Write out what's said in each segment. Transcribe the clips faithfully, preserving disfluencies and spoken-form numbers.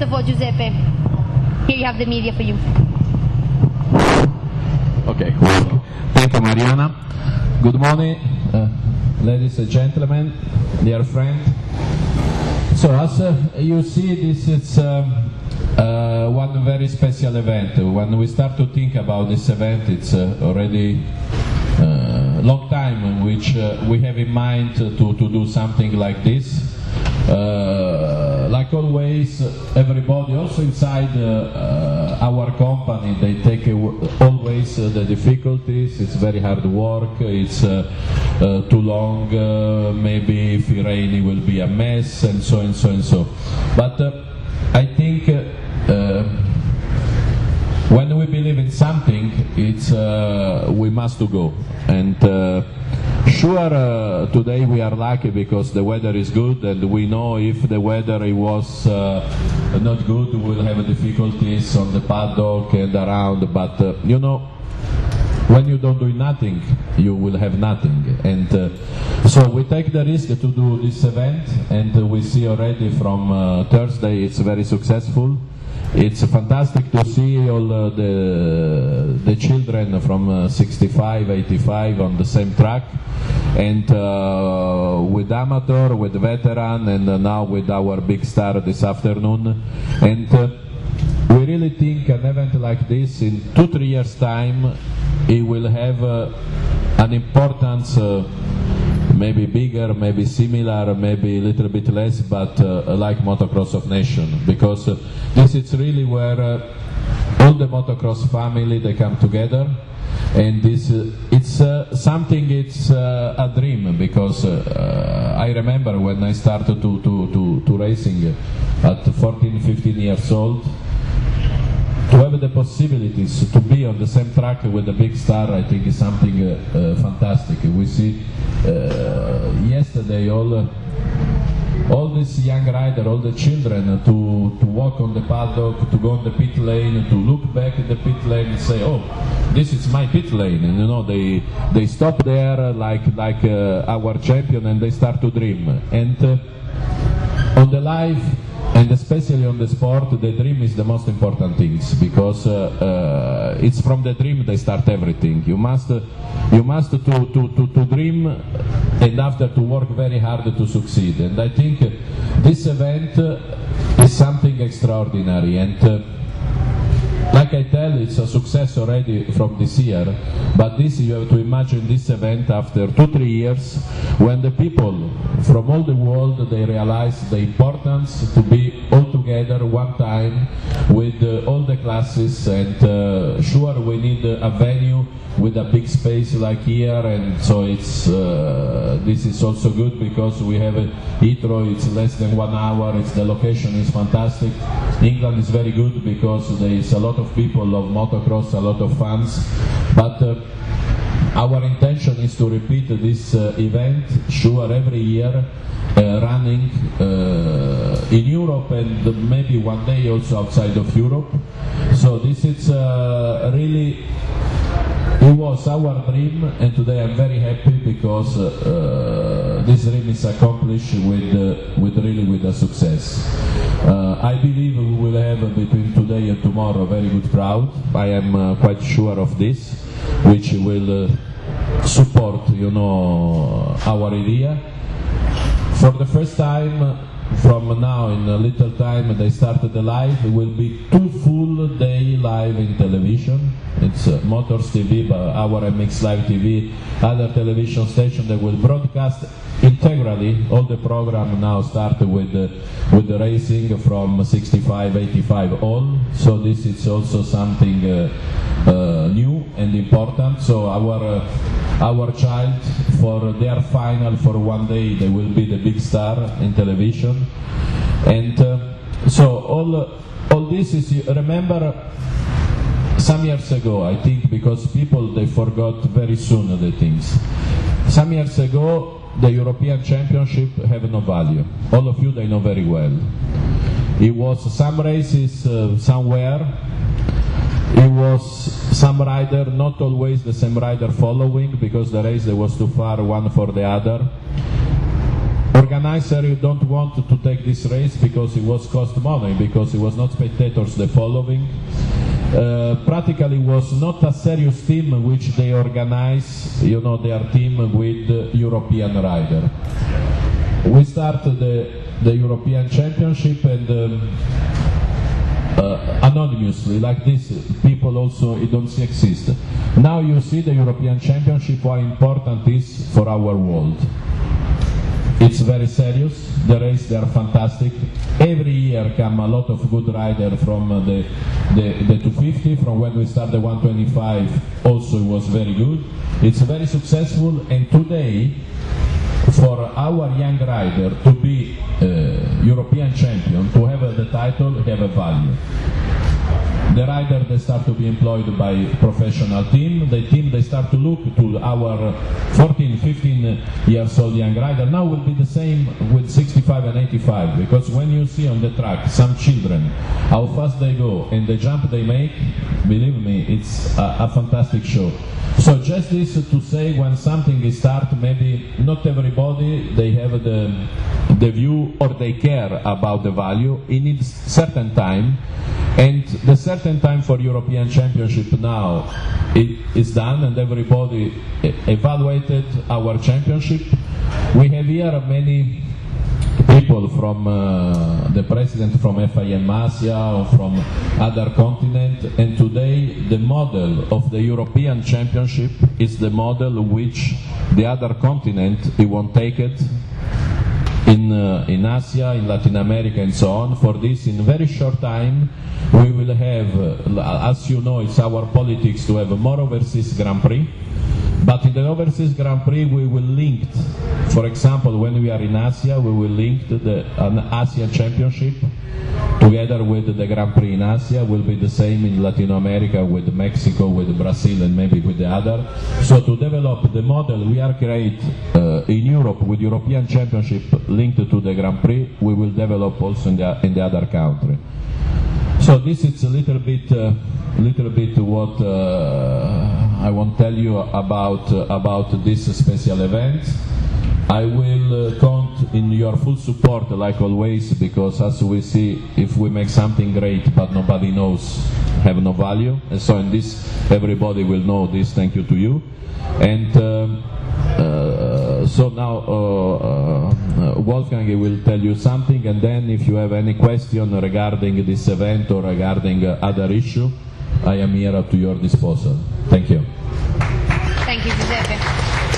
First of all, Giuseppe, here you have the media for you. Okay. Thank you, Mariana. Good morning, uh, ladies and gentlemen, dear friend. So, as uh, you see, this is um, uh, one very special event. When we start to think about this event, it's uh, already a uh, long time in which uh, we have in mind to, to do something like this. Uh, like always, everybody, also inside uh, uh, our company, they take uh, always uh, the difficulties. It's very hard work, it's uh, uh, too long, uh, maybe if it rains it will be a mess, and so and so and so. But uh, I think uh, uh, when we believe in something, it's uh, we must to go. And uh, sure, uh, today we are lucky because the weather is good, and we know if the weather it was uh, not good, we'll have difficulties on the paddock and around. But uh, you know, when you don't do nothing, you will have nothing. And uh, so we take the risk to do this event, and uh, we see already from uh, Thursday it's very successful. It's fantastic to see all uh, the the children from uh, sixty-five, eighty-five on the same track, and uh, with amateur, with veteran, and uh, now with our big star this afternoon. And uh, we really think an event like this, in two, three years' time, it will have uh, an importance. Uh, maybe bigger, maybe similar, maybe a little bit less, but uh, like Motocross of Nations, because uh, this is really where uh, all the motocross family, they come together, and this uh, it's uh, something, it's uh, a dream, because uh, I remember when I started to, to, to, to racing at fourteen, fifteen years old, to have the possibilities to be on the same track with a big star, I think is something uh, uh, fantastic. We see uh, yesterday all uh, all these young riders, all the children, uh, to, to walk on the paddock, to go on the pit lane, to look back at the pit lane and say, oh, this is my pit lane. And you know, they they stop there uh, like, like uh, our champion, and they start to dream. And uh, on the life, and especially on the sport, the dream is the most important things, because uh, uh, it's from the dream they start everything. You must, uh, you must to, to, to, to dream, and after to work very hard to succeed. And I think uh, this event uh, is something extraordinary. And uh, like I tell, it's a success already from this year, but this, you have to imagine this event after two, three years, when the people from all the world, they realize the importance to be all together one time with uh, all the classes. And uh, sure, we need a venue with a big space like here, and so it's uh, this is also good because we have a Heathrow, it's less than one hour, it's, the location is fantastic. England is very good because there is a lot of people of motocross, a lot of fans, but uh, our intention is to repeat this uh, event, sure, every year, uh, running uh, in Europe, and maybe one day also outside of Europe. So this is uh, really, it was our dream, and today I'm very happy because uh, this dream is accomplished with, uh, with really with a success. Uh, I believe we will have uh, between today and tomorrow a very good crowd. I am uh, quite sure of this, which will uh, support, you know, our idea. For the first time, from now in a little time, they started the live. It will be two full day live in television. It's uh, Motors T V, but our M X Live T V, other television station that will broadcast integrally all the program. Now start with uh, with the racing from sixty-five, eighty-five all. So this is also something uh, uh, new and important. So our uh, our child, for their final, for one day, they will be the big star in television. And uh, so all uh, all this is, remember, some years ago, I think, because people, they forgot very soon the things. Some years ago, the European Championship have no value. All of you, they know very well. It was some races uh, somewhere. It was some rider, not always the same rider following, because the race was too far one for the other. organizer don't want to take this race because it was cost money, because it was not spectators the following. Uh, practically was not a serious team which they organize, you know, their team with uh, European rider. We started the, the European Championship and um, uh, anonymously, like this, people also it don't exist. Now you see the European Championship, how important it is for our world. It's very serious, the race they are fantastic. Every year come a lot of good riders from uh, the, the, the two fifty, from when we started the one twenty-five also it was very good. It's very successful, and today for our young rider to be uh, European champion, to have uh, the title, have a value. The rider they start to be employed by professional team. The team they start to look to our fourteen, fifteen years old young rider. Now will be the same with sixty-five and eighty-five, because when you see on the track some children, how fast they go and the jump they make, believe me, it's a, a fantastic show. So just this to say, when something is start, maybe not everybody they have the the view or they care about the value. It needs certain time. And the certain time for European Championship now it is done, and everybody evaluated our championship. We have here many people from uh, the president from F I M Asia or from other continent, and today the model of the European Championship is the model which the other continent it won't take it. In, uh, in Asia, in Latin America and so on. For this, in a very short time, we will have, uh, as you know, it's our politics to have more overseas Grand Prix, but in the overseas Grand Prix we will link, for example, when we are in Asia, we will link the an Asian Championship together with the Grand Prix in Asia. Will be the same in Latin America with Mexico, with Brazil, and maybe with the other. So to develop the model we are create uh, in Europe with European Championship linked to the Grand Prix, we will develop also in the, in the other country. So this is a little bit, uh, little bit what uh, I want to tell you about uh, about this special event. I will uh, count in your full support, like always, because as we see, if we make something great but nobody knows, have no value. And so in this, everybody will know this. Thank you to you. And um, uh, so now uh, uh, Wolfgang will tell you something, and then if you have any question regarding this event or regarding uh, other issue, I am here at your disposal. Thank you. Thank you, Giuseppe.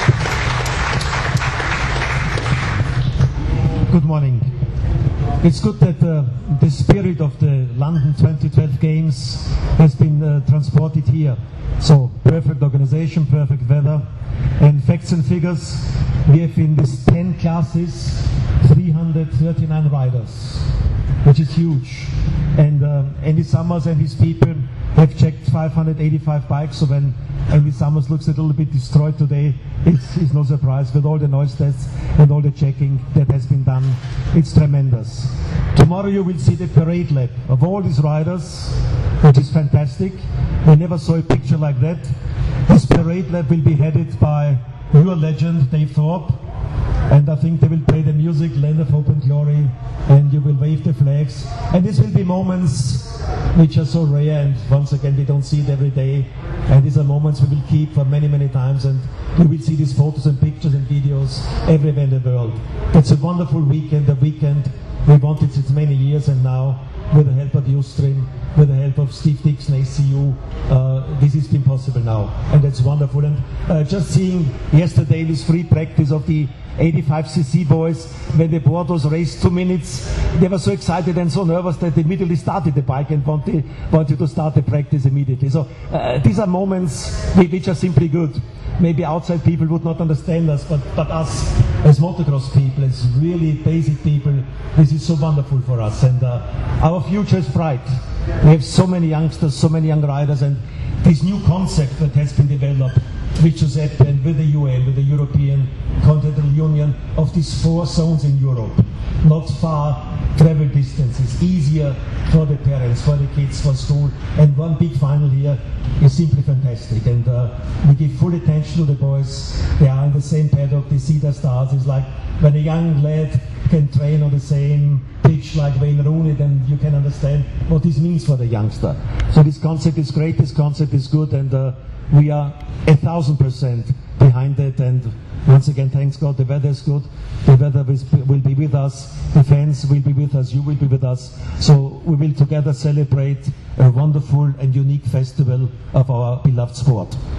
Good morning. It's good that uh, the spirit of the London twenty twelve Games has been uh, transported here. So perfect organization, perfect weather, and facts and figures. We have in these ten classes three hundred thirty-nine riders, which is huge. And uh, Andy Summers and his people have checked five hundred eighty-five bikes. So when Andy Summers looks a little bit destroyed today, it's, it's no surprise with all the noise tests and all the checking that has been done. It's tremendous. Tomorrow you will see the parade lap of all these riders, which is fantastic. We never saw a picture like that. This parade lap will be headed by your legend, Dave Thorpe. And I think they will play the music, Land of Hope and Glory, and you will wave the flags. And these will be moments which are so rare, and once again we don't see it every day. And these are moments we will keep for many, many times, and you will see these photos and pictures and videos everywhere in the world. It's a wonderful weekend, a weekend we wanted since many years, and now with the help of Ustream, with the help of Steve Dixon, A C U, uh, this has been possible now, and that's wonderful. And uh, just seeing yesterday this free practice of the eighty-five c c boys, when they bought those race two minutes, they were so excited and so nervous that they immediately started the bike and wanted, wanted to start the practice immediately. So uh, these are moments which are simply good. Maybe outside people would not understand us, but, but us as motocross people, as really basic people, this is so wonderful for us. And uh, our future is bright. We have so many youngsters, so many young riders, and this new concept that has been developed, with Giuseppe and with the U N, with the European Continental Union, of these four zones in Europe. Not far travel distances, easier for the parents, for the kids, for school, and one big final here is simply fantastic. And uh, we give full attention to the boys. They are in the same paddock, they see their stars. It's like when a young lad can train on the same pitch like Wayne Rooney, then you can understand what this means for the youngster. So this concept is great, this concept is good, and uh, we are a thousand percent behind it. And once again, thanks God, the weather is good, the weather will be with us, the fans will be with us, you will be with us. So we will together celebrate a wonderful and unique festival of our beloved sport.